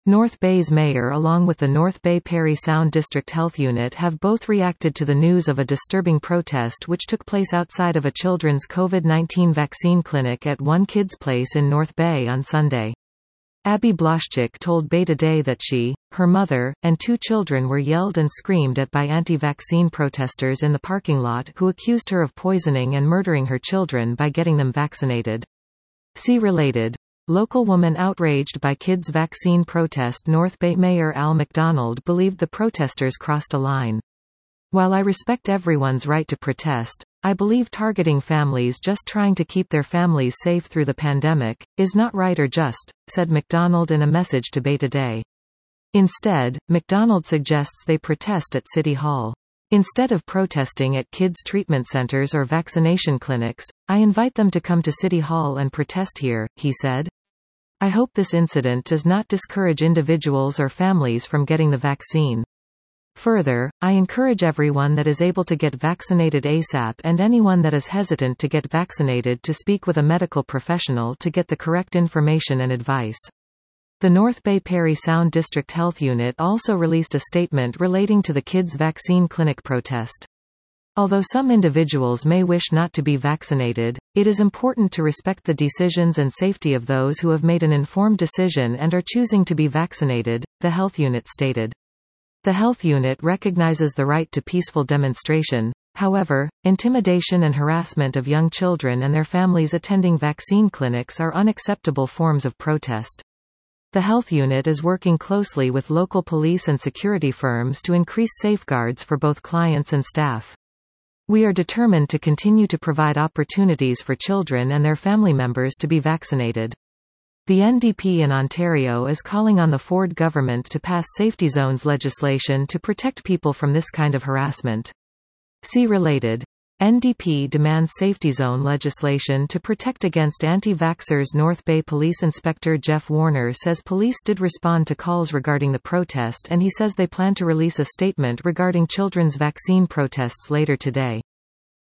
North Bay's mayor along with the North Bay Parry Sound District Health Unit have both reacted to the news of a disturbing protest which took place outside of a children's COVID-19 vaccine clinic at One Kids Place in North Bay on Sunday. Abby Bloschik told Bay Today that she, her mother, and 2 children were yelled and screamed at by anti-vaccine protesters in the parking lot who accused her of poisoning and murdering her children by getting them vaccinated. See related. Local woman outraged by kids' vaccine protest. North Bay Mayor Al McDonald believed the protesters crossed a line. While I respect everyone's right to protest, I believe targeting families just trying to keep their families safe through the pandemic is not right or just, said McDonald in a message to Bay Today. Instead, McDonald suggests they protest at City Hall. Instead of protesting at kids' treatment centers or vaccination clinics, I invite them to come to City Hall and protest here, he said. I hope this incident does not discourage individuals or families from getting the vaccine. Further, I encourage everyone that is able to get vaccinated ASAP and anyone that is hesitant to get vaccinated to speak with a medical professional to get the correct information and advice. The North Bay Parry Sound District Health Unit also released a statement relating to the kids' vaccine clinic protest. Although some individuals may wish not to be vaccinated, it is important to respect the decisions and safety of those who have made an informed decision and are choosing to be vaccinated, the health unit stated. The health unit recognizes the right to peaceful demonstration. However, intimidation and harassment of young children and their families attending vaccine clinics are unacceptable forms of protest. The health unit is working closely with local police and security firms to increase safeguards for both clients and staff. We are determined to continue to provide opportunities for children and their family members to be vaccinated. The NDP in Ontario is calling on the Ford government to pass safety zones legislation to protect people from this kind of harassment. See related. NDP demands safety zone legislation to protect against anti-vaxxers. North Bay Police Inspector Jeff Warner says police did respond to calls regarding the protest and he says they plan to release a statement regarding children's vaccine protests later today.